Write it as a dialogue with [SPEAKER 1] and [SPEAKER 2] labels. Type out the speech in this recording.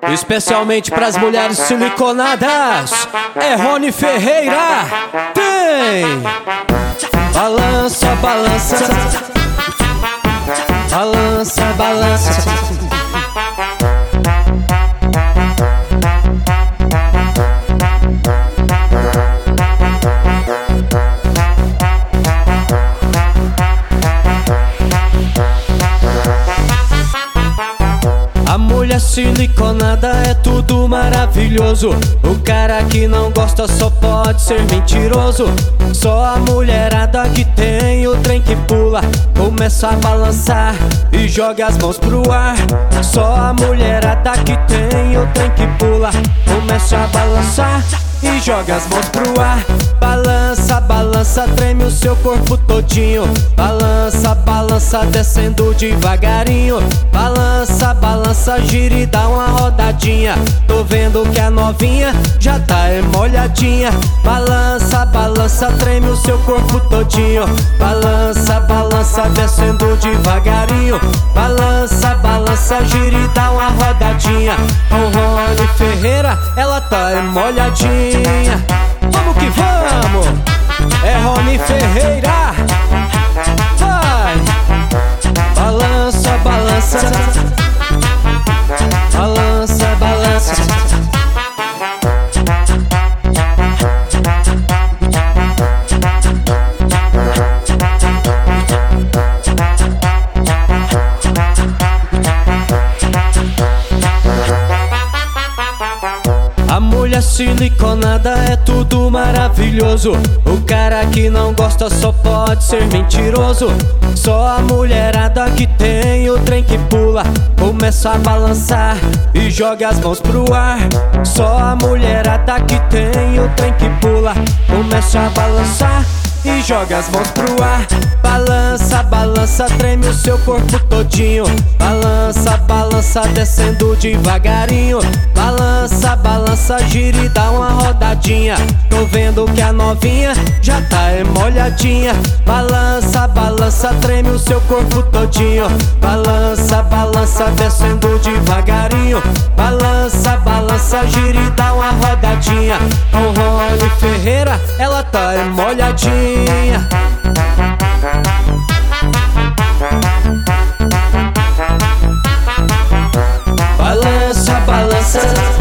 [SPEAKER 1] Especialmente pras mulheres siliconadas, é Rony Ferreira. Tem! Balança, balança, balança, balança. A mulher siliconada é tudo maravilhoso. O cara que não gosta só pode ser mentiroso. Só a mulherada que tem o trem que pula, começa a balançar e joga as mãos pro ar. Só a mulherada que tem o trem que pula, começa a balançar e joga as mãos pro ar. Balança, balança, treme o seu corpo todinho. Balança, balança, descendo devagarinho. Balança, balança, gira e dá uma rodadinha. Tô vendo que a novinha já tá molhadinha. Balança, balança, treme o seu corpo todinho. Balança, balança, descendo devagarinho. Balança, balança, gira e dá uma rodadinha. Com Rony Ferreira, ela tá molhadinha. Vamos que vamos! É Rony Ferreira. Vai! Balança, balança, balança, balança. A mulher siliconada é tudo maravilhoso. O cara que não gosta só pode ser mentiroso. Só a mulherada que tem o trem que pula, começa a balançar e joga as mãos pro ar. Só a mulherada que tem o trem que pula, começa a balançar e joga as mãos pro ar. Balança, balança, treme o seu corpo todinho. Balança, balança, descendo devagarinho. Balança, balança, gira e dá uma rodadinha. Tô vendo que a novinha já tá molhadinha. Balança, balança, treme o seu corpo todinho. Balança, balança, descendo devagarinho. Balança, balança, gira e dá uma rodadinha. Com Rony Ferreira, ela tá molhadinha. Balança, balança,